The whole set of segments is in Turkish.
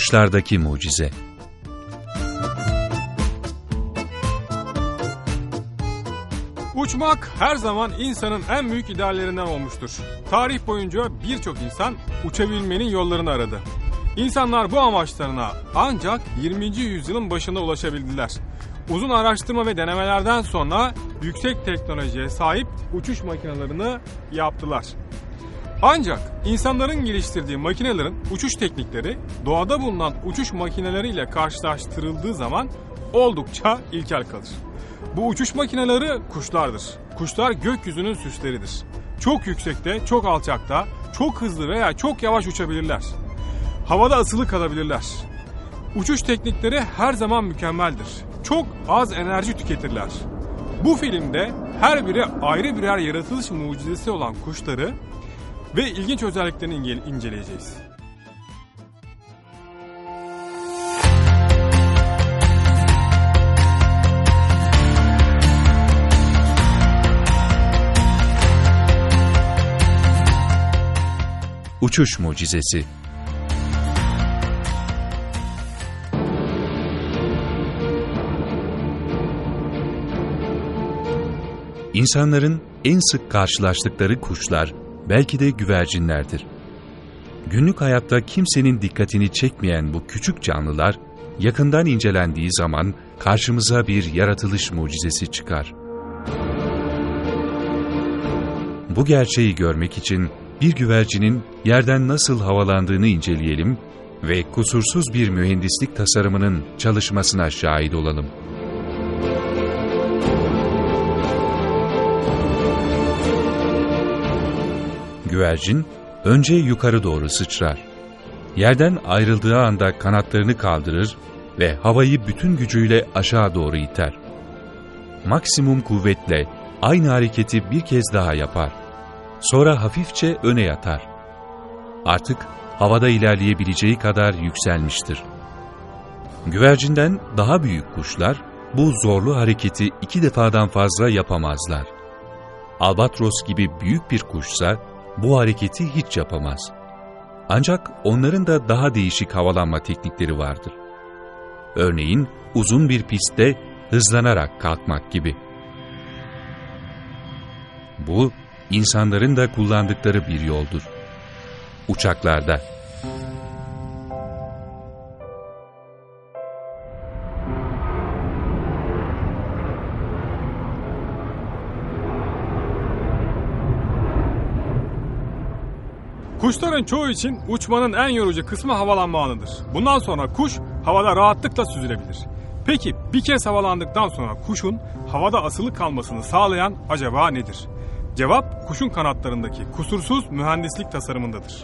Kuşlardaki mucize. Uçmak her zaman insanın en büyük ideallerinden olmuştur. Tarih boyunca birçok insan uçabilmenin yollarını aradı. İnsanlar bu amaçlarına ancak 20. yüzyılın başında ulaşabildiler. Uzun araştırma ve denemelerden sonra yüksek teknolojiye sahip uçuş makinelerini yaptılar. Ancak insanların geliştirdiği makinelerin uçuş teknikleri doğada bulunan uçuş makineleriyle karşılaştırıldığı zaman oldukça ilkel kalır. Bu uçuş makineleri kuşlardır. Kuşlar gökyüzünün süsleridir. Çok yüksekte, çok alçakta, çok hızlı veya çok yavaş uçabilirler. Havada asılı kalabilirler. Uçuş teknikleri her zaman mükemmeldir. Çok az enerji tüketirler. Bu filmde her biri ayrı birer yaratılış mucizesi olan kuşları ve ilginç özelliklerini inceleyeceğiz. Uçuş mucizesi. İnsanların en sık karşılaştıkları kuşlar belki de güvercinlerdir. Günlük hayatta kimsenin dikkatini çekmeyen bu küçük canlılar yakından incelendiği zaman karşımıza bir yaratılış mucizesi çıkar. Bu gerçeği görmek için bir güvercinin yerden nasıl havalandığını inceleyelim ve kusursuz bir mühendislik tasarımının çalışmasına şahit olalım. Güvercin önce yukarı doğru sıçrar. Yerden ayrıldığı anda kanatlarını kaldırır ve havayı bütün gücüyle aşağı doğru iter. Maksimum kuvvetle aynı hareketi bir kez daha yapar. Sonra hafifçe öne yatar. Artık havada ilerleyebileceği kadar yükselmiştir. Güvercinden daha büyük kuşlar bu zorlu hareketi 2 defadan fazla yapamazlar. Albatros gibi büyük bir kuşsa bu hareketi hiç yapamaz. Ancak onların da daha değişik havalanma teknikleri vardır. Örneğin uzun bir pistte hızlanarak kalkmak gibi. Bu, insanların da kullandıkları bir yoldur. Uçaklarda. Kuşların çoğu için uçmanın en yorucu kısmı havalanma anıdır. Bundan sonra kuş havada rahatlıkla süzülebilir. Peki bir kez havalandıktan sonra kuşun havada asılı kalmasını sağlayan acaba nedir? Cevap kuşun kanatlarındaki kusursuz mühendislik tasarımındadır.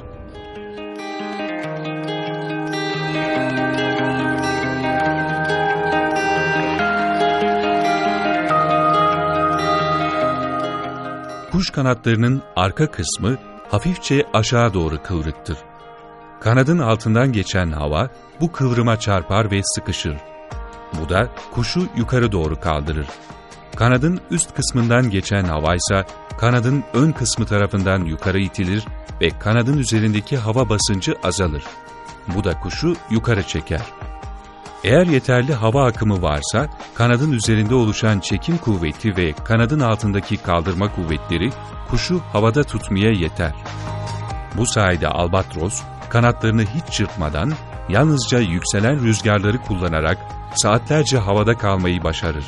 Kuş kanatlarının arka kısmı hafifçe aşağı doğru kıvrıktır. Kanadın altından geçen hava bu kıvrıma çarpar ve sıkışır. Bu da kuşu yukarı doğru kaldırır. Kanadın üst kısmından geçen havaysa kanadın ön kısmı tarafından yukarı itilir ve kanadın üzerindeki hava basıncı azalır. Bu da kuşu yukarı çeker. Eğer yeterli hava akımı varsa kanadın üzerinde oluşan çekim kuvveti ve kanadın altındaki kaldırma kuvvetleri kuşu havada tutmaya yeter. Bu sayede albatros kanatlarını hiç çırpmadan yalnızca yükselen rüzgarları kullanarak saatlerce havada kalmayı başarır.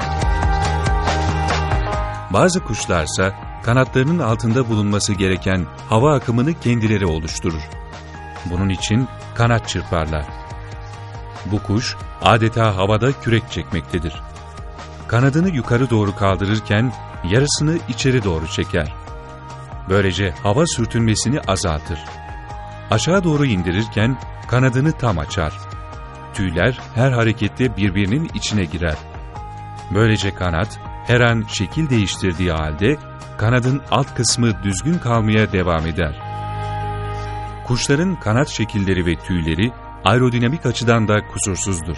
Bazı kuşlarsa kanatlarının altında bulunması gereken hava akımını kendileri oluşturur. Bunun için kanat çırparlar. Bu kuş adeta havada kürek çekmektedir. Kanadını yukarı doğru kaldırırken yarısını içeri doğru çeker. Böylece hava sürtünmesini azaltır. Aşağı doğru indirirken kanadını tam açar. Tüyler her harekette birbirinin içine girer. Böylece kanat her an şekil değiştirdiği halde kanadın alt kısmı düzgün kalmaya devam eder. Kuşların kanat şekilleri ve tüyleri aerodinamik açıdan da kusursuzdur.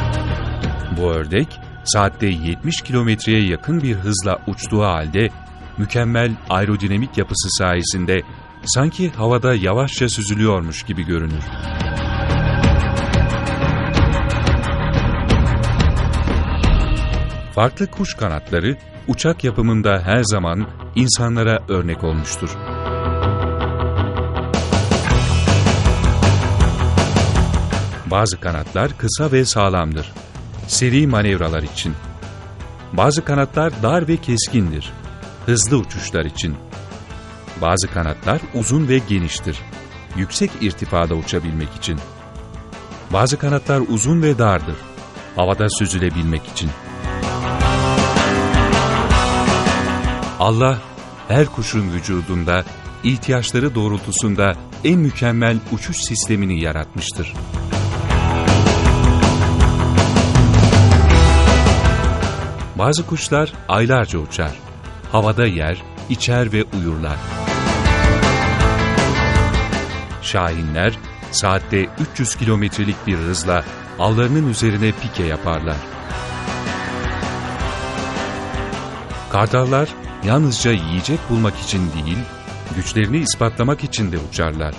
Bu ördek saatte 70 kilometreye yakın bir hızla uçtuğu halde mükemmel aerodinamik yapısı sayesinde sanki havada yavaşça süzülüyormuş gibi görünür. Farklı kuş kanatları uçak yapımında her zaman insanlara örnek olmuştur. Bazı kanatlar kısa ve sağlamdır, seri manevralar için. Bazı kanatlar dar ve keskindir, hızlı uçuşlar için. Bazı kanatlar uzun ve geniştir, yüksek irtifada uçabilmek için. Bazı kanatlar uzun ve dardır, havada süzülebilmek için. Allah, her kuşun vücudunda, ihtiyaçları doğrultusunda en mükemmel uçuş sistemini yaratmıştır. Bazı kuşlar aylarca uçar, havada yer, içer ve uyurlar. Şahinler, saatte 300 kilometrelik bir hızla avlarının üzerine pike yaparlar. Kartallar, yalnızca yiyecek bulmak için değil, güçlerini ispatlamak için de uçarlar.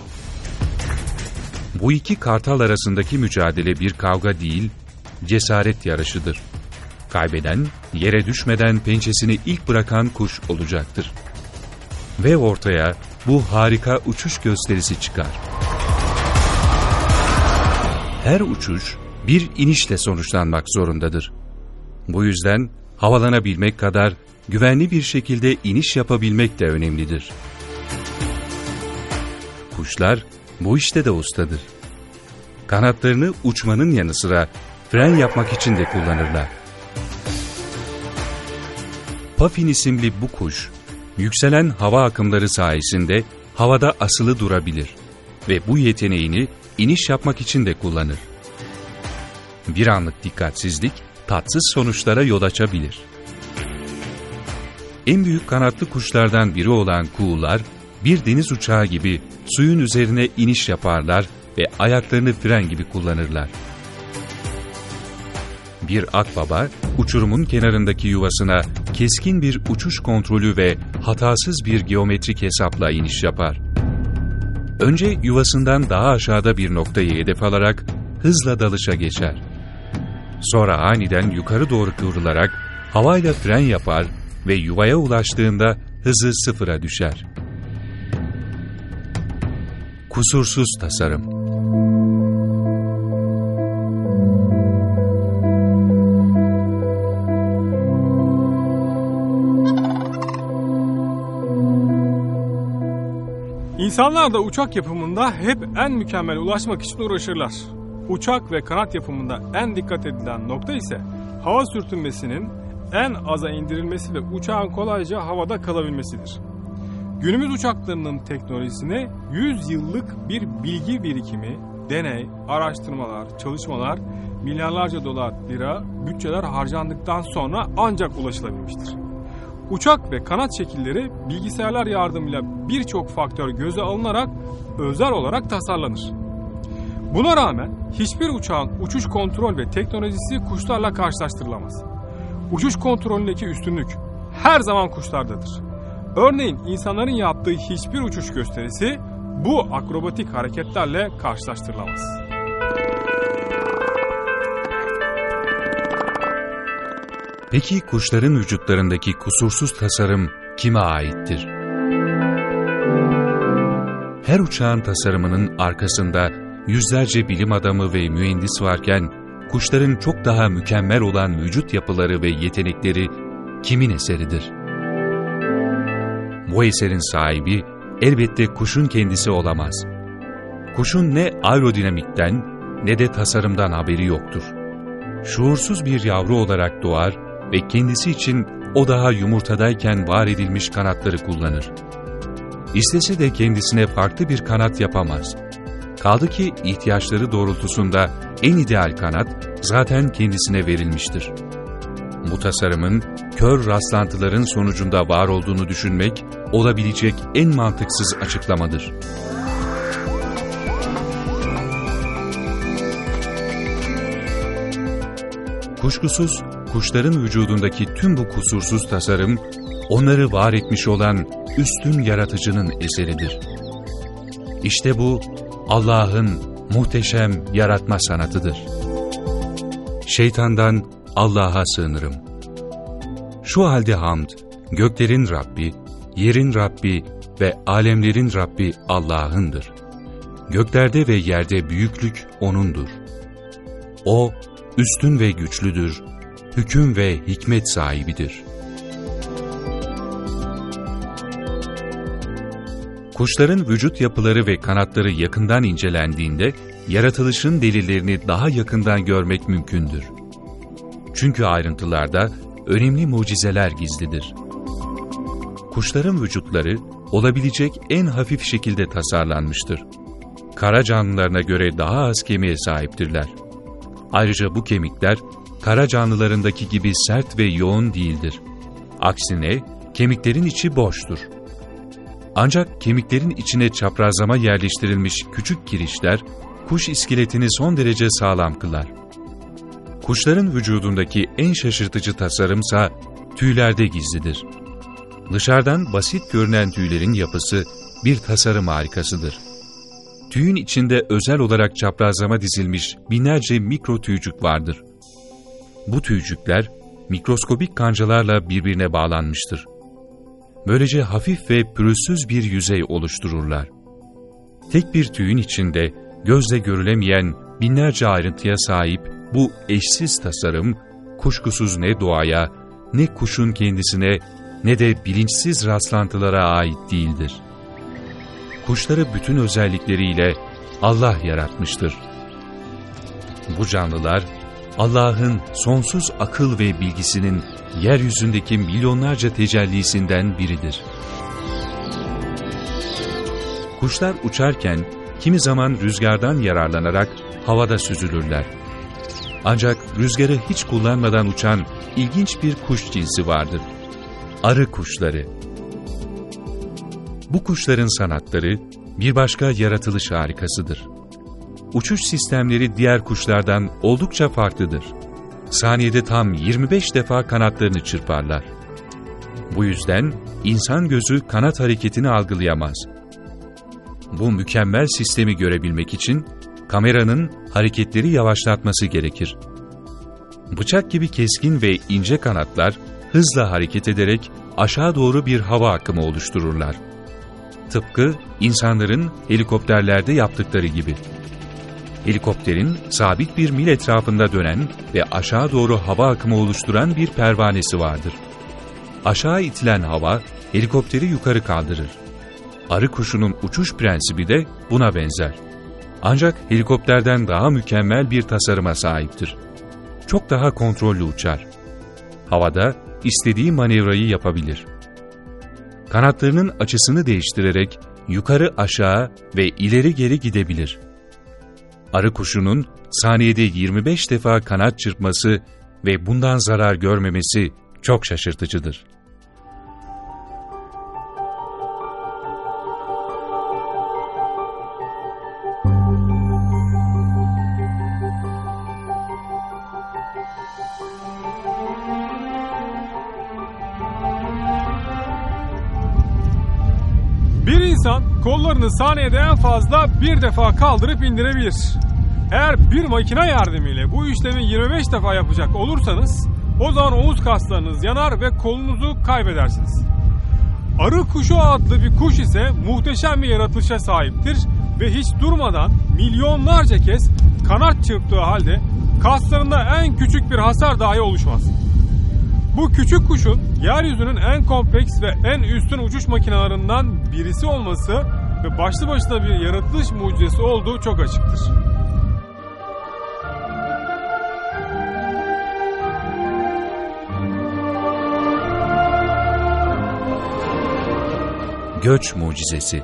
Bu iki kartal arasındaki mücadele bir kavga değil, cesaret yarışıdır. Kaybeden, yere düşmeden pençesini ilk bırakan kuş olacaktır. Ve ortaya bu harika uçuş gösterisi çıkar. Her uçuş bir inişle sonuçlanmak zorundadır. Bu yüzden havalanabilmek kadar güvenli bir şekilde iniş yapabilmek de önemlidir. Kuşlar bu işte de ustadır. Kanatlarını uçmanın yanı sıra fren yapmak için de kullanırlar. Puffin isimli bu kuş, yükselen hava akımları sayesinde havada asılı durabilir ve bu yeteneğini iniş yapmak için de kullanır. Bir anlık dikkatsizlik, tatsız sonuçlara yol açabilir. En büyük kanatlı kuşlardan biri olan kuğular, bir deniz uçağı gibi suyun üzerine iniş yaparlar ve ayaklarını fren gibi kullanırlar. Bir akbaba, uçurumun kenarındaki yuvasına keskin bir uçuş kontrolü ve hatasız bir geometrik hesapla iniş yapar. Önce yuvasından daha aşağıda bir noktayı hedef alarak hızla dalışa geçer. Sonra aniden yukarı doğru kıvrılarak havayla fren yapar ve yuvaya ulaştığında hızı sıfıra düşer. Kusursuz tasarım. İnsanlar da uçak yapımında hep en mükemmel ulaşmak için uğraşırlar. Uçak ve kanat yapımında en dikkat edilen nokta ise hava sürtünmesinin en aza indirilmesi ve uçağın kolayca havada kalabilmesidir. Günümüz uçaklarının teknolojisine 100 yıllık bir bilgi birikimi, deney, araştırmalar, çalışmalar, milyarlarca dolar, lira, bütçeler harcandıktan sonra ancak ulaşılabilmiştir. Uçak ve kanat şekilleri bilgisayarlar yardımıyla birçok faktör göze alınarak özel olarak tasarlanır. Buna rağmen hiçbir uçağın uçuş kontrol ve teknolojisi kuşlarla karşılaştırılamaz. Uçuş kontrolündeki üstünlük her zaman kuşlardadır. Örneğin insanların yaptığı hiçbir uçuş gösterisi bu akrobatik hareketlerle karşılaştırılamaz. Peki kuşların vücutlarındaki kusursuz tasarım kime aittir? Her uçağın tasarımının arkasında yüzlerce bilim adamı ve mühendis varken, kuşların çok daha mükemmel olan vücut yapıları ve yetenekleri kimin eseridir? Bu eserin sahibi elbette kuşun kendisi olamaz. Kuşun ne aerodinamikten ne de tasarımdan haberi yoktur. Şuursuz bir yavru olarak doğar ve kendisi için o daha yumurtadayken var edilmiş kanatları kullanır. İstese de kendisine farklı bir kanat yapamaz. Kaldı ki ihtiyaçları doğrultusunda en ideal kanat zaten kendisine verilmiştir. Bu tasarımın kör rastlantıların sonucunda var olduğunu düşünmek olabilecek en mantıksız açıklamadır. Kuşkusuz kuşların vücudundaki tüm bu kusursuz tasarım onları var etmiş olan üstün yaratıcının eseridir. İşte bu Allah'ın muhteşem yaratma sanatıdır. Şeytandan Allah'a sığınırım. Şu halde hamd, göklerin Rabbi, yerin Rabbi ve alemlerin Rabbi Allah'ındır. Göklerde ve yerde büyüklük O'nundur. O, üstün ve güçlüdür, hüküm ve hikmet sahibidir. Kuşların vücut yapıları ve kanatları yakından incelendiğinde, yaratılışın delillerini daha yakından görmek mümkündür. Çünkü ayrıntılarda önemli mucizeler gizlidir. Kuşların vücutları olabilecek en hafif şekilde tasarlanmıştır. Kara canlılarına göre daha az kemiğe sahiptirler. Ayrıca bu kemikler, kara canlılarındaki gibi sert ve yoğun değildir. Aksine kemiklerin içi boştur. Ancak kemiklerin içine çaprazlama yerleştirilmiş küçük kirişler, kuş iskeletini son derece sağlam kılar. Kuşların vücudundaki en şaşırtıcı tasarımsa tüylerde gizlidir. Dışarıdan basit görünen tüylerin yapısı bir tasarım harikasıdır. Tüyün içinde özel olarak çaprazlama dizilmiş binlerce mikro tüycük vardır. Bu tüycükler mikroskobik kancalarla birbirine bağlanmıştır. Böylece hafif ve pürüzsüz bir yüzey oluştururlar. Tek bir tüyün içinde gözle görülemeyen binlerce ayrıntıya sahip bu eşsiz tasarım, kuşkusuz ne doğaya, ne kuşun kendisine, ne de bilinçsiz rastlantılara ait değildir. Kuşları bütün özellikleriyle Allah yaratmıştır. Bu canlılar, Allah'ın sonsuz akıl ve bilgisinin yeryüzündeki milyonlarca tecellisinden biridir. Kuşlar uçarken kimi zaman rüzgardan yararlanarak havada süzülürler. Ancak rüzgarı hiç kullanmadan uçan ilginç bir kuş cinsi vardır. Arı kuşları. Bu kuşların sanatları bir başka yaratılış harikasıdır. Uçuş sistemleri diğer kuşlardan oldukça farklıdır. Saniyede tam 25 defa kanatlarını çırparlar. Bu yüzden insan gözü kanat hareketini algılayamaz. Bu mükemmel sistemi görebilmek için kameranın hareketleri yavaşlatması gerekir. Bıçak gibi keskin ve ince kanatlar hızla hareket ederek aşağı doğru bir hava akımı oluştururlar. Tıpkı insanların helikopterlerde yaptıkları gibi. Helikopterin sabit bir mil etrafında dönen ve aşağı doğru hava akımı oluşturan bir pervanesi vardır. Aşağı itilen hava helikopteri yukarı kaldırır. Arı kuşunun uçuş prensibi de buna benzer. Ancak helikopterden daha mükemmel bir tasarıma sahiptir. Çok daha kontrollü uçar. Havada istediği manevrayı yapabilir. Kanatlarının açısını değiştirerek yukarı aşağı ve ileri geri gidebilir. Arı kuşunun saniyede 25 defa kanat çırpması ve bundan zarar görmemesi çok şaşırtıcıdır. Bir insan kollarını saniyede en fazla bir defa kaldırıp indirebilir. Eğer bir makine yardımıyla bu işlemi 25 defa yapacak olursanız o zaman omuz kaslarınız yanar ve kolunuzu kaybedersiniz. Arı kuşu adlı bir kuş ise muhteşem bir yaratılışa sahiptir ve hiç durmadan milyonlarca kez kanat çırptığı halde kaslarında en küçük bir hasar dahi oluşmaz. Bu küçük kuşun yeryüzünün en kompleks ve en üstün uçuş makinelerinden birisi olması ve başlı başına bir yaratılış mucizesi olduğu çok açıktır. Göç mucizesi.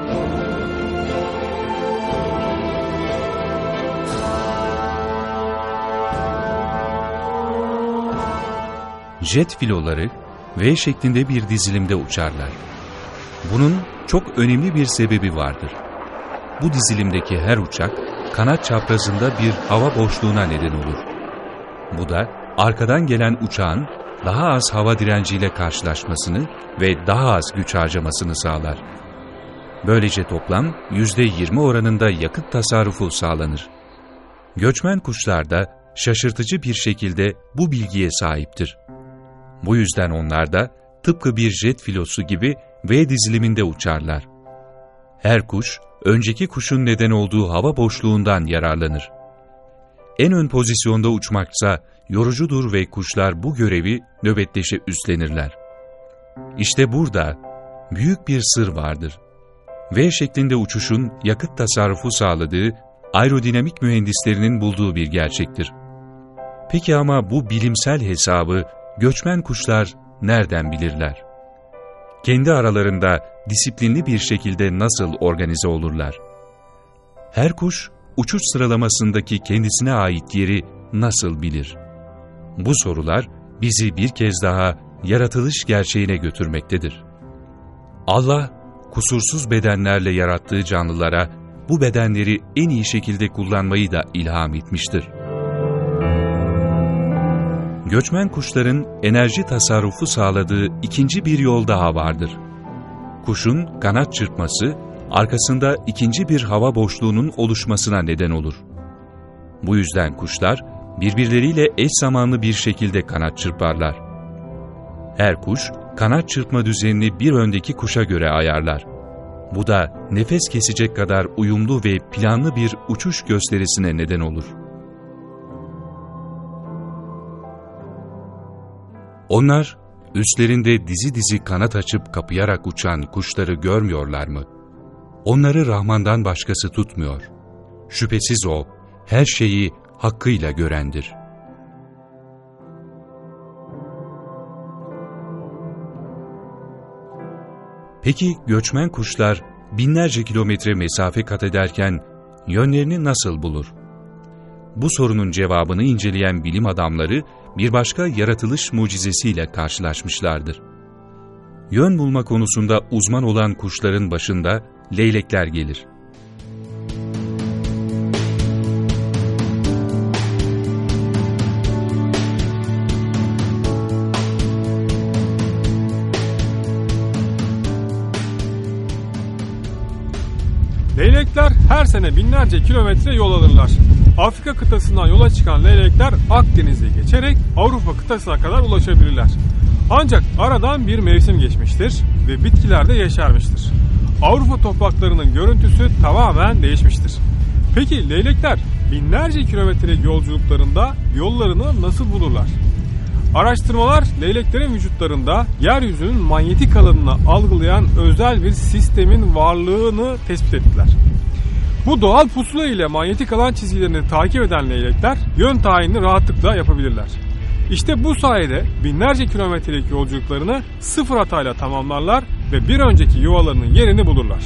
Jet filoları V şeklinde bir dizilimde uçarlar. Bunun çok önemli bir sebebi vardır. Bu dizilimdeki her uçak kanat çaprazında bir hava boşluğuna neden olur. Bu da arkadan gelen uçağın daha az hava direnciyle karşılaşmasını ve daha az güç harcamasını sağlar. Böylece toplam %20 oranında yakıt tasarrufu sağlanır. Göçmen kuşlar da şaşırtıcı bir şekilde bu bilgiye sahiptir. Bu yüzden onlar da tıpkı bir jet filosu gibi V diziliminde uçarlar. Her kuş, önceki kuşun neden olduğu hava boşluğundan yararlanır. En ön pozisyonda uçmaksa yorucudur ve kuşlar bu görevi nöbetleşe üstlenirler. İşte burada büyük bir sır vardır. V şeklinde uçuşun yakıt tasarrufu sağladığı aerodinamik mühendislerinin bulduğu bir gerçektir. Peki ama bu bilimsel hesabı göçmen kuşlar nereden bilirler? Kendi aralarında disiplinli bir şekilde nasıl organize olurlar? Her kuş uçuş sıralamasındaki kendisine ait yeri nasıl bilir? Bu sorular bizi bir kez daha yaratılış gerçeğine götürmektedir. Allah, kusursuz bedenlerle yarattığı canlılara bu bedenleri en iyi şekilde kullanmayı da ilham etmiştir. Göçmen kuşların enerji tasarrufu sağladığı ikinci bir yol daha vardır. Kuşun kanat çırpması, arkasında ikinci bir hava boşluğunun oluşmasına neden olur. Bu yüzden kuşlar birbirleriyle eş zamanlı bir şekilde kanat çırparlar. Her kuş, kanat çırpma düzenini bir öndeki kuşa göre ayarlar. Bu da nefes kesecek kadar uyumlu ve planlı bir uçuş gösterisine neden olur. Onlar, üstlerinde dizi dizi kanat açıp kapayarak uçan kuşları görmüyorlar mı? Onları Rahman'dan başkası tutmuyor. Şüphesiz O, her şeyi hakkıyla görendir. Peki göçmen kuşlar binlerce kilometre mesafe kat ederken yönlerini nasıl bulur? Bu sorunun cevabını inceleyen bilim adamları bir başka yaratılış mucizesiyle karşılaşmışlardır. Yön bulma konusunda uzman olan kuşların başında leylekler gelir. Leylekler her sene binlerce kilometre yol alırlar. Afrika kıtasından yola çıkan leylekler Akdeniz'i geçerek Avrupa kıtasına kadar ulaşabilirler. Ancak aradan bir mevsim geçmiştir ve bitkiler de yeşermiştir. Avrupa topraklarının görüntüsü tamamen değişmiştir. Peki leylekler binlerce kilometrelik yolculuklarında yollarını nasıl bulurlar? Araştırmalar leyleklerin vücutlarında yeryüzünün manyetik alanını algılayan özel bir sistemin varlığını tespit ettiler. Bu doğal pusula ile manyetik alan çizgilerini takip eden leylekler yön tayinini rahatlıkla yapabilirler. İşte bu sayede binlerce kilometrelik yolculuklarını sıfır hatayla tamamlarlar ve bir önceki yuvalarının yerini bulurlar.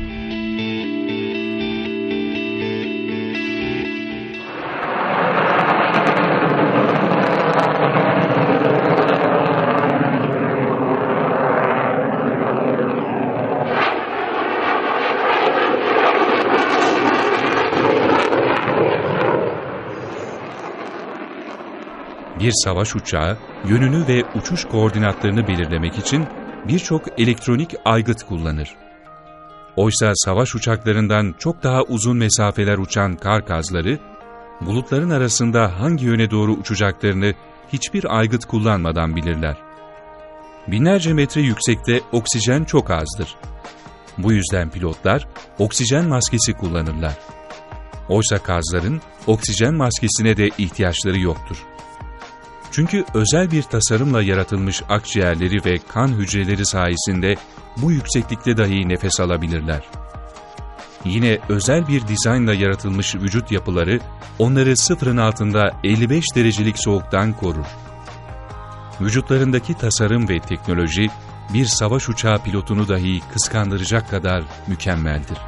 Bir savaş uçağı yönünü ve uçuş koordinatlarını belirlemek için birçok elektronik aygıt kullanır. Oysa savaş uçaklarından çok daha uzun mesafeler uçan kar kazları, bulutların arasında hangi yöne doğru uçacaklarını hiçbir aygıt kullanmadan bilirler. Binlerce metre yüksekte oksijen çok azdır. Bu yüzden pilotlar oksijen maskesi kullanırlar. Oysa kazların oksijen maskesine de ihtiyaçları yoktur. Çünkü özel bir tasarımla yaratılmış akciğerleri ve kan hücreleri sayesinde bu yükseklikte dahi nefes alabilirler. Yine özel bir dizaynla yaratılmış vücut yapıları onları sıfırın altında 55 derecelik soğuktan korur. Vücutlarındaki tasarım ve teknoloji bir savaş uçağı pilotunu dahi kıskandıracak kadar mükemmeldir.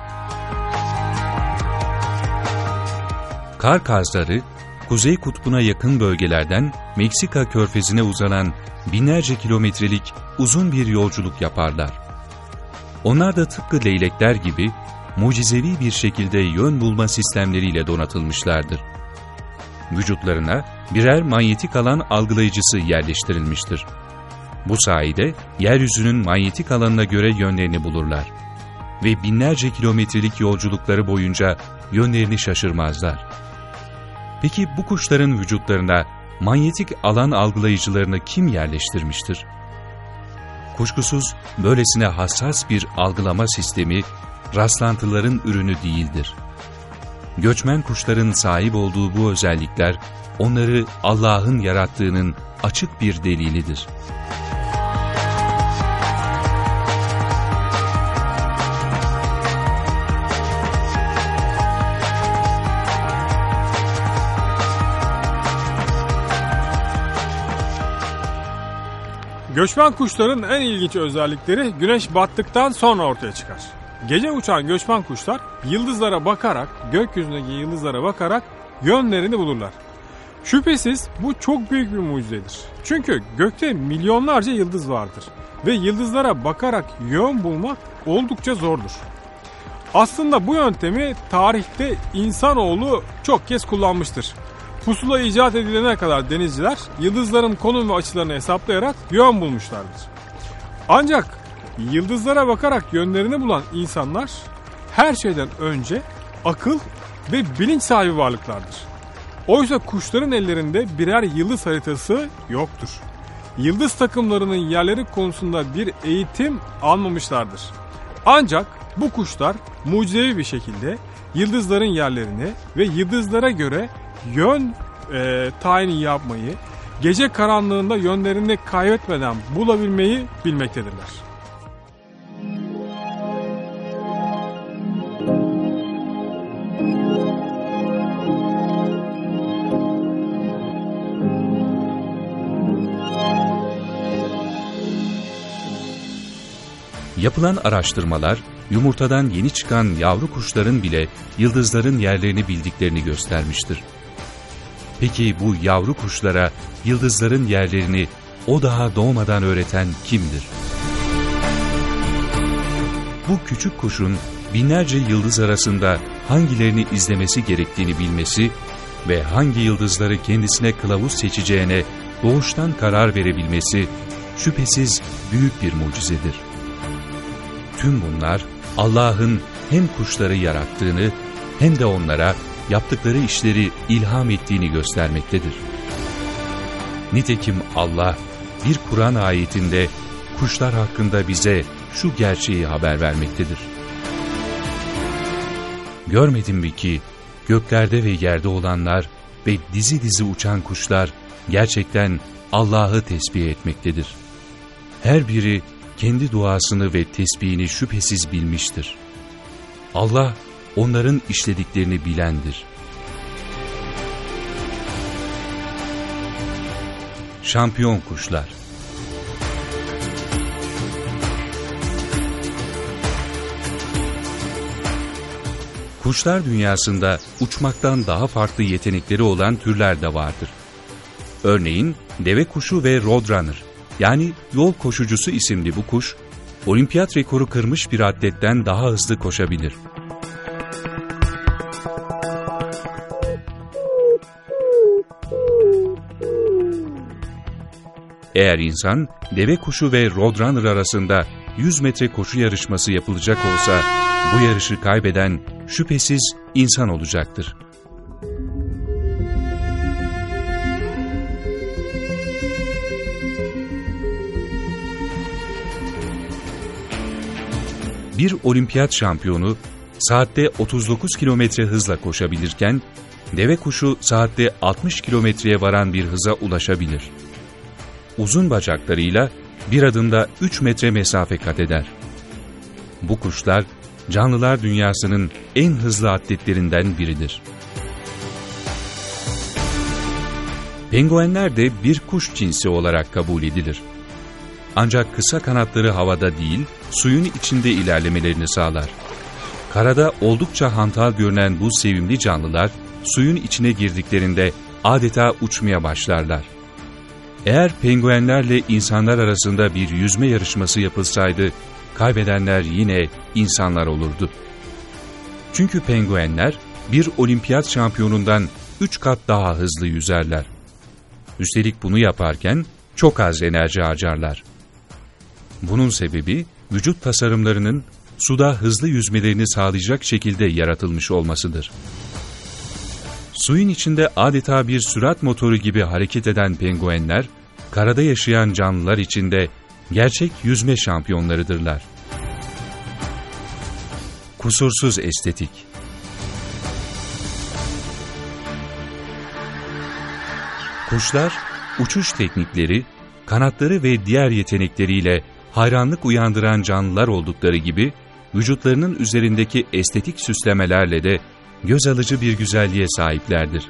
Kar kazları, Kuzey Kutbu'na yakın bölgelerden Meksika körfezine uzanan binlerce kilometrelik uzun bir yolculuk yaparlar. Onlar da tıpkı leylekler gibi mucizevi bir şekilde yön bulma sistemleriyle donatılmışlardır. vücutlarına birer manyetik alan algılayıcısı yerleştirilmiştir. Bu sayede yeryüzünün manyetik alanına göre yönlerini bulurlar ve binlerce kilometrelik yolculukları boyunca yönlerini şaşırmazlar. Peki bu kuşların vücutlarına manyetik alan algılayıcılarını kim yerleştirmiştir? Kuşkusuz böylesine hassas bir algılama sistemi rastlantıların ürünü değildir. Göçmen kuşların sahip olduğu bu özellikler onları Allah'ın yarattığının açık bir delilidir. Göçmen kuşların en ilginç özellikleri güneş battıktan sonra ortaya çıkar. Gece uçan göçmen kuşlar yıldızlara bakarak, gökyüzündeki yıldızlara bakarak yönlerini bulurlar. Şüphesiz bu çok büyük bir mucizedir. Çünkü gökte milyonlarca yıldız vardır ve yıldızlara bakarak yön bulmak oldukça zordur. Aslında bu yöntemi tarihte insanoğlu çok kez kullanmıştır. Pusula icat edilene kadar denizciler yıldızların konum ve açılarını hesaplayarak yön bulmuşlardır. Ancak yıldızlara bakarak yönlerini bulan insanlar her şeyden önce akıl ve bilinç sahibi varlıklardır. Oysa kuşların ellerinde birer yıldız haritası yoktur. Yıldız takımlarının yerleri konusunda bir eğitim almamışlardır. Ancak bu kuşlar mucizevi bir şekilde yıldızların yerlerini ve yıldızlara göre yön tayini yapmayı, gece karanlığında yönlerini kaybetmeden bulabilmeyi bilmektedirler. Yapılan araştırmalar, yumurtadan yeni çıkan yavru kuşların bile yıldızların yerlerini bildiklerini göstermiştir. Peki bu yavru kuşlara yıldızların yerlerini o daha doğmadan öğreten kimdir? Bu küçük kuşun binlerce yıldız arasında hangilerini izlemesi gerektiğini bilmesi ve hangi yıldızları kendisine kılavuz seçeceğine doğuştan karar verebilmesi şüphesiz büyük bir mucizedir. Tüm bunlar Allah'ın hem kuşları yarattığını hem de onlara yaptıkları işleri ilham ettiğini göstermektedir. Nitekim Allah bir Kur'an ayetinde kuşlar hakkında bize şu gerçeği haber vermektedir. Görmedin mi ki göklerde ve yerde olanlar ve dizi dizi uçan kuşlar gerçekten Allah'ı tesbih etmektedir. Her biri kendi duasını ve tesbihini şüphesiz bilmiştir. Allah onların işlediklerini bilendir. Şampiyon kuşlar. Kuşlar dünyasında uçmaktan daha farklı yetenekleri olan türler de vardır. Örneğin deve kuşu ve roadrunner, yani yol koşucusu isimli bu kuş, olimpiyat rekoru kırmış bir atletten daha hızlı koşabilir. Eğer insan, deve kuşu ve roadrunner arasında 100 metre koşu yarışması yapılacak olsa, bu yarışı kaybeden şüphesiz insan olacaktır. Bir olimpiyat şampiyonu saatte 39 kilometre hızla koşabilirken, deve kuşu saatte 60 kilometreye varan bir hıza ulaşabilir. Uzun bacaklarıyla bir adımda 3 metre mesafe kat eder. Bu kuşlar, canlılar dünyasının en hızlı atletlerinden biridir. Penguenler de bir kuş cinsi olarak kabul edilir. Ancak kısa kanatları havada değil, suyun içinde ilerlemelerini sağlar. Karada oldukça hantal görünen bu sevimli canlılar, suyun içine girdiklerinde adeta uçmaya başlarlar. Eğer penguenlerle insanlar arasında bir yüzme yarışması yapılsaydı, kaybedenler yine insanlar olurdu. Çünkü penguenler bir olimpiyat şampiyonundan 3 kat daha hızlı yüzerler. Üstelik bunu yaparken çok az enerji harcarlar. Bunun sebebi vücut tasarımlarının suda hızlı yüzmelerini sağlayacak şekilde yaratılmış olmasıdır. Suyun içinde adeta bir sürat motoru gibi hareket eden penguenler, karada yaşayan canlılar içinde gerçek yüzme şampiyonlarıdırlar. Kusursuz estetik. Kuşlar, uçuş teknikleri, kanatları ve diğer yetenekleriyle hayranlık uyandıran canlılar oldukları gibi, vücutlarının üzerindeki estetik süslemelerle de göz alıcı bir güzelliğe sahiplerdir.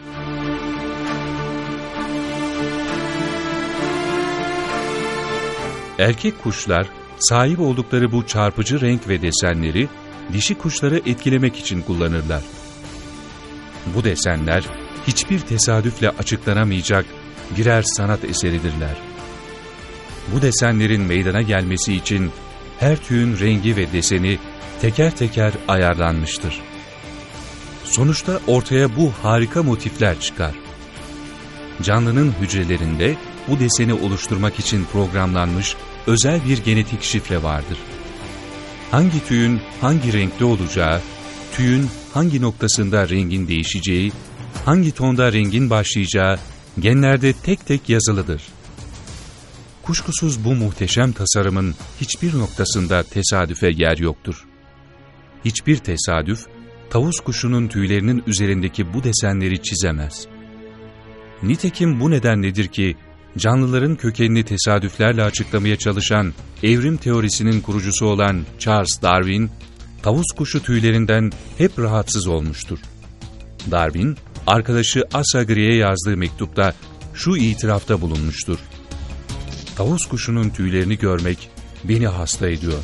Erkek kuşlar, sahip oldukları bu çarpıcı renk ve desenleri, dişi kuşları etkilemek için kullanırlar. Bu desenler, hiçbir tesadüfle açıklanamayacak birer sanat eseridirler. Bu desenlerin meydana gelmesi için her tüyün rengi ve deseni teker teker ayarlanmıştır. Sonuçta ortaya bu harika motifler çıkar. Canlının hücrelerinde bu deseni oluşturmak için programlanmış özel bir genetik şifre vardır. Hangi tüyün hangi renkte olacağı, tüyün hangi noktasında rengin değişeceği, hangi tonda rengin başlayacağı genlerde tek tek yazılıdır. Kuşkusuz bu muhteşem tasarımın hiçbir noktasında tesadüfe yer yoktur. Hiçbir tesadüf, tavus kuşunun tüylerinin üzerindeki bu desenleri çizemez. Nitekim bu nedenledir ki, canlıların kökenini tesadüflerle açıklamaya çalışan evrim teorisinin kurucusu olan Charles Darwin, tavus kuşu tüylerinden hep rahatsız olmuştur. Darwin, arkadaşı Asa Gree'ye yazdığı mektupta şu itirafta bulunmuştur: "Tavus kuşunun tüylerini görmek beni hasta ediyor."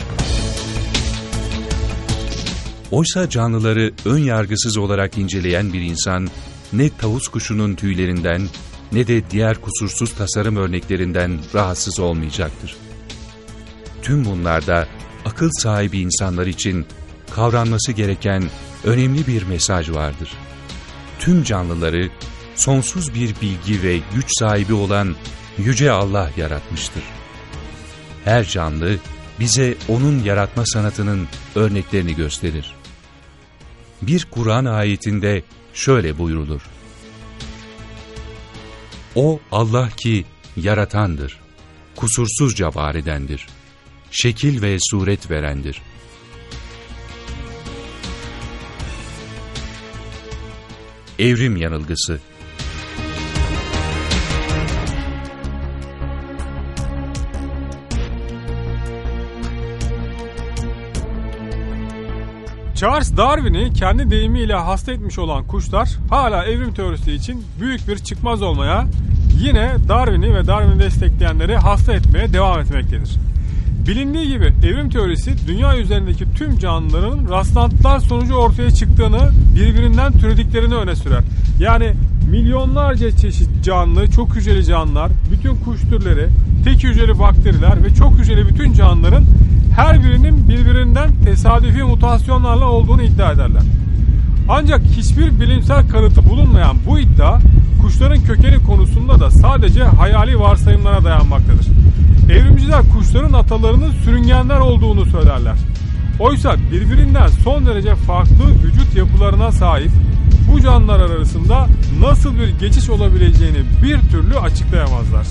Oysa canlıları ön yargısız olarak inceleyen bir insan, ne tavus kuşunun tüylerinden ne de diğer kusursuz tasarım örneklerinden rahatsız olmayacaktır. Tüm bunlarda akıl sahibi insanlar için kavranması gereken önemli bir mesaj vardır. Tüm canlıları sonsuz bir bilgi ve güç sahibi olan Yüce Allah yaratmıştır. Her canlı bize O'nun yaratma sanatının örneklerini gösterir. Bir Kur'an ayetinde şöyle buyrulur: "O Allah ki yaratandır, kusursuzca var edendir, şekil ve suret verendir." Evrim yanılgısı. Charles Darwin'i kendi deyimiyle hasta etmiş olan kuşlar hala evrim teorisi için büyük bir çıkmaz olmaya, yine Darwin'i ve Darwin'i destekleyenleri hasta etmeye devam etmektedir. Bilindiği gibi evrim teorisi dünya üzerindeki tüm canlıların rastlantılar sonucu ortaya çıktığını, birbirinden türediklerini öne sürer. Yani milyonlarca çeşit canlı, çok hücreli canlılar, bütün kuş türleri, tek hücreli bakteriler ve çok hücreli bütün canlıların her birinin birbirinden tesadüfi mutasyonlarla olduğunu iddia ederler. Ancak hiçbir bilimsel kanıtı bulunmayan bu iddia, kuşların kökeni konusunda da sadece hayali varsayımlara dayanmaktadır. Evrimciler kuşların atalarının sürüngenler olduğunu söylerler. Oysa birbirinden son derece farklı vücut yapılarına sahip bu canlılar arasında nasıl bir geçiş olabileceğini bir türlü açıklayamazlar.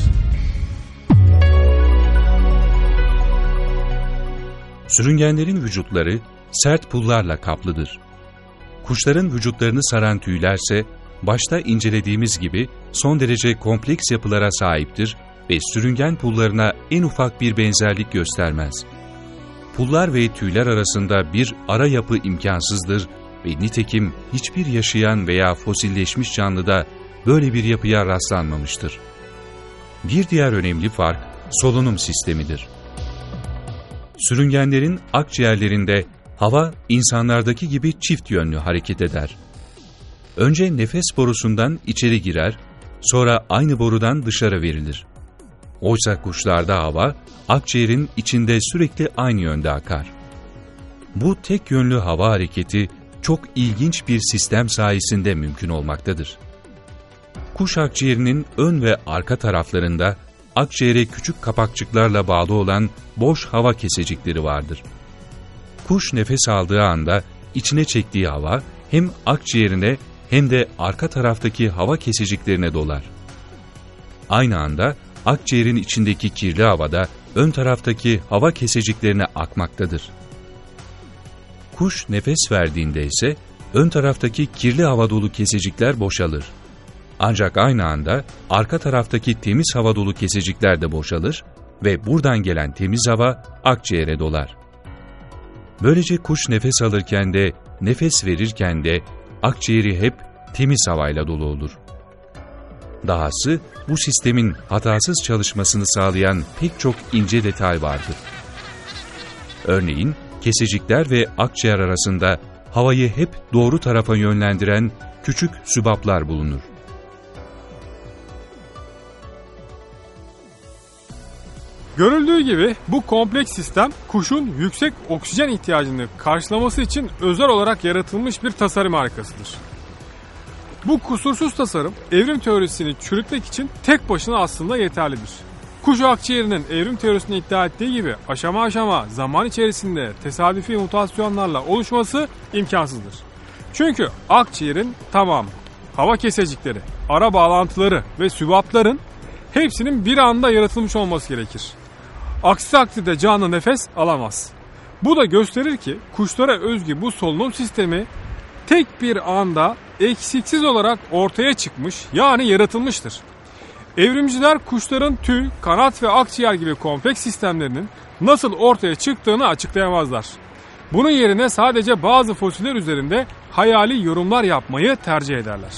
Sürüngenlerin vücutları sert pullarla kaplıdır. Kuşların vücutlarını saran tüylerse başta incelediğimiz gibi son derece kompleks yapılara sahiptir ve sürüngen pullarına en ufak bir benzerlik göstermez. Pullar ve tüyler arasında bir ara yapı imkansızdır ve nitekim hiçbir yaşayan veya fosilleşmiş canlıda böyle bir yapıya rastlanmamıştır. Bir diğer önemli fark solunum sistemidir. Sürüngenlerin akciğerlerinde hava insanlardaki gibi çift yönlü hareket eder. Önce nefes borusundan içeri girer, sonra aynı borudan dışarı verilir. Oysa kuşlarda hava, akciğerin içinde sürekli aynı yönde akar. Bu tek yönlü hava hareketi, çok ilginç bir sistem sayesinde mümkün olmaktadır. Kuş akciğerinin ön ve arka taraflarında akciğere küçük kapakçıklarla bağlı olan boş hava kesecikleri vardır. Kuş nefes aldığı anda içine çektiği hava hem akciğerine hem de arka taraftaki hava keseciklerine dolar. Aynı anda akciğerin içindeki kirli hava da ön taraftaki hava keseciklerine akmaktadır. Kuş nefes verdiğinde ise ön taraftaki kirli hava dolu kesecikler boşalır. Ancak aynı anda arka taraftaki temiz hava dolu kesecikler de boşalır ve buradan gelen temiz hava akciğere dolar. Böylece kuş nefes alırken de nefes verirken de akciğeri hep temiz havayla dolu olur. Dahası bu sistemin hatasız çalışmasını sağlayan pek çok ince detay vardır. Örneğin kesecikler ve akciğer arasında havayı hep doğru tarafa yönlendiren küçük sübaplar bulunur. Görüldüğü gibi bu kompleks sistem kuşun yüksek oksijen ihtiyacını karşılaması için özel olarak yaratılmış bir tasarım harikasıdır. Bu kusursuz tasarım evrim teorisini çürütmek için tek başına aslında yeterlidir. Kuş akciğerinin evrim teorisinde iddia ettiği gibi aşama aşama zaman içerisinde tesadüfi mutasyonlarla oluşması imkansızdır. Çünkü akciğerin tamamı, hava kesecikleri, ara bağlantıları ve sübapların hepsinin bir anda yaratılmış olması gerekir. Aksi takdirde canlı nefes alamaz. Bu da gösterir ki kuşlara özgü bu solunum sistemi tek bir anda eksiksiz olarak ortaya çıkmış, yani yaratılmıştır. Evrimciler kuşların tüy, kanat ve akciğer gibi kompleks sistemlerinin nasıl ortaya çıktığını açıklayamazlar. Bunun yerine sadece bazı fosiller üzerinde hayali yorumlar yapmayı tercih ederler.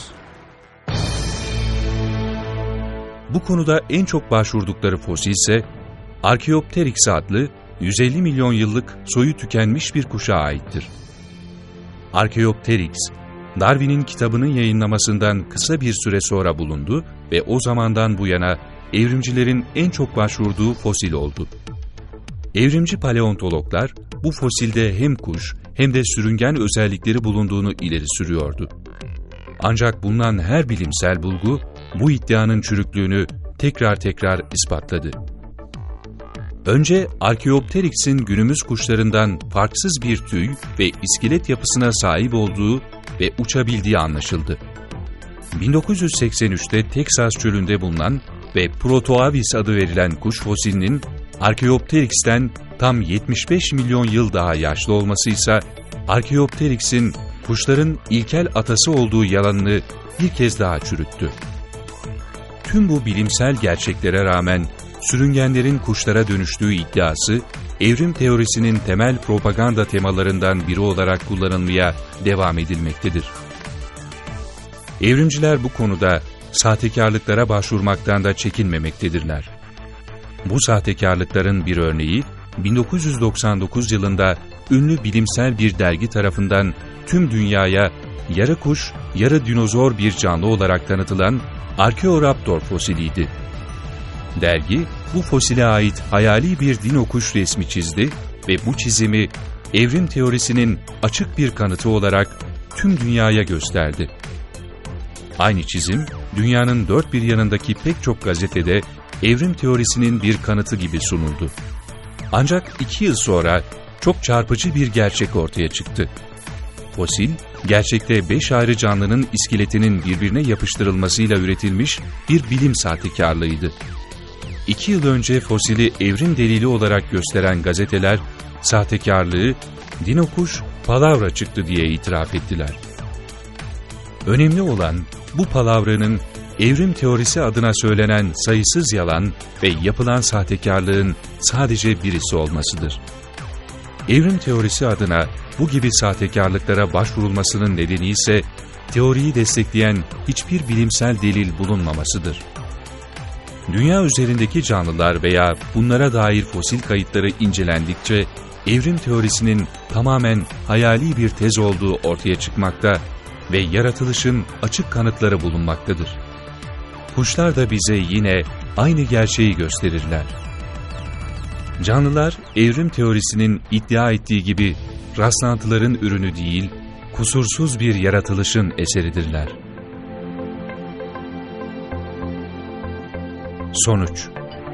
Bu konuda en çok başvurdukları fosil ise Archaeopteryx adlı 150 milyon yıllık soyu tükenmiş bir kuşa aittir. Archaeopteryx, Darwin'in kitabının yayınlamasından kısa bir süre sonra bulundu ve o zamandan bu yana evrimcilerin en çok başvurduğu fosil oldu. Evrimci paleontologlar bu fosilde hem kuş hem de sürüngen özellikleri bulunduğunu ileri sürüyordu. Ancak bulunan her bilimsel bulgu bu iddianın çürüklüğünü tekrar ispatladı. Önce Archaeopteryx'in günümüz kuşlarından farksız bir tüy ve iskelet yapısına sahip olduğu ve uçabildiği anlaşıldı. 1983'te Teksas çölünde bulunan ve Protoavis adı verilen kuş fosilinin Archaeopteryx'ten tam 75 milyon yıl daha yaşlı olması ise Archaeopteryx'in kuşların ilkel atası olduğu yalanını bir kez daha çürüttü. Tüm bu bilimsel gerçeklere rağmen sürüngenlerin kuşlara dönüştüğü iddiası, evrim teorisinin temel propaganda temalarından biri olarak kullanılmaya devam edilmektedir. Evrimciler bu konuda sahtekarlıklara başvurmaktan da çekinmemektedirler. Bu sahtekarlıkların bir örneği, 1999 yılında ünlü bilimsel bir dergi tarafından tüm dünyaya yarı kuş, yarı dinozor bir canlı olarak tanıtılan Archaeoraptor fosiliydi. Dergi, bu fosile ait hayali bir dino kuş resmi çizdi ve bu çizimi evrim teorisinin açık bir kanıtı olarak tüm dünyaya gösterdi. Aynı çizim, dünyanın dört bir yanındaki pek çok gazetede evrim teorisinin bir kanıtı gibi sunuldu. Ancak 2 yıl sonra çok çarpıcı bir gerçek ortaya çıktı. Fosil, gerçekte 5 ayrı canlının iskeletinin birbirine yapıştırılmasıyla üretilmiş bir bilim sahtekarlığıydı. 2 yıl önce fosili evrim delili olarak gösteren gazeteler, sahtekarlığı dinokuş palavra çıktı diye itiraf ettiler. Önemli olan bu palavranın evrim teorisi adına söylenen sayısız yalan ve yapılan sahtekarlığın sadece birisi olmasıdır. Evrim teorisi adına bu gibi sahtekarlıklara başvurulmasının nedeni ise teoriyi destekleyen hiçbir bilimsel delil bulunmamasıdır. Dünya üzerindeki canlılar veya bunlara dair fosil kayıtları incelendikçe evrim teorisinin tamamen hayali bir tez olduğu ortaya çıkmakta ve yaratılışın açık kanıtları bulunmaktadır. Kuşlar da bize yine aynı gerçeği gösterirler. Canlılar evrim teorisinin iddia ettiği gibi rastlantıların ürünü değil, kusursuz bir yaratılışın eseridirler. Sonuç.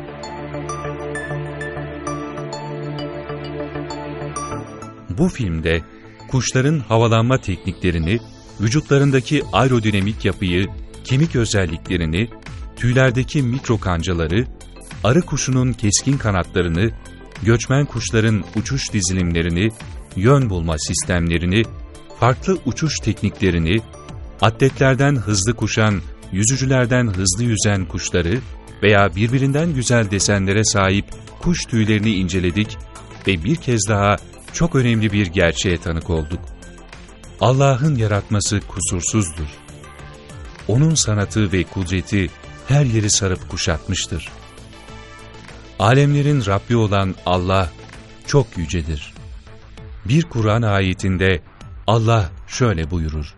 Bu filmde kuşların havalanma tekniklerini, vücutlarındaki aerodinamik yapıyı, kemik özelliklerini, tüylerdeki mikro kancaları, arı kuşunun keskin kanatlarını, göçmen kuşların uçuş dizilimlerini, yön bulma sistemlerini, farklı uçuş tekniklerini, atletlerden hızlı koşan, yüzücülerden hızlı yüzen kuşları veya birbirinden güzel desenlere sahip kuş tüylerini inceledik ve bir kez daha çok önemli bir gerçeğe tanık olduk. Allah'ın yaratması kusursuzdur. Onun sanatı ve kudreti her yeri sarıp kuşatmıştır. Alemlerin Rabbi olan Allah çok yücedir. Bir Kur'an ayetinde Allah şöyle buyurur: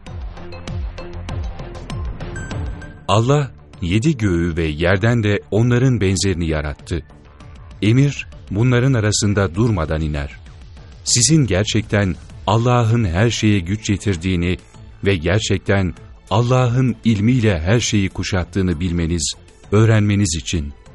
Allah 7 göğü ve yerden de onların benzerini yarattı. Emir bunların arasında durmadan iner. Sizin gerçekten Allah'ın her şeye güç yetirdiğini ve gerçekten Allah'ın ilmiyle her şeyi kuşattığını bilmeniz, öğrenmeniz için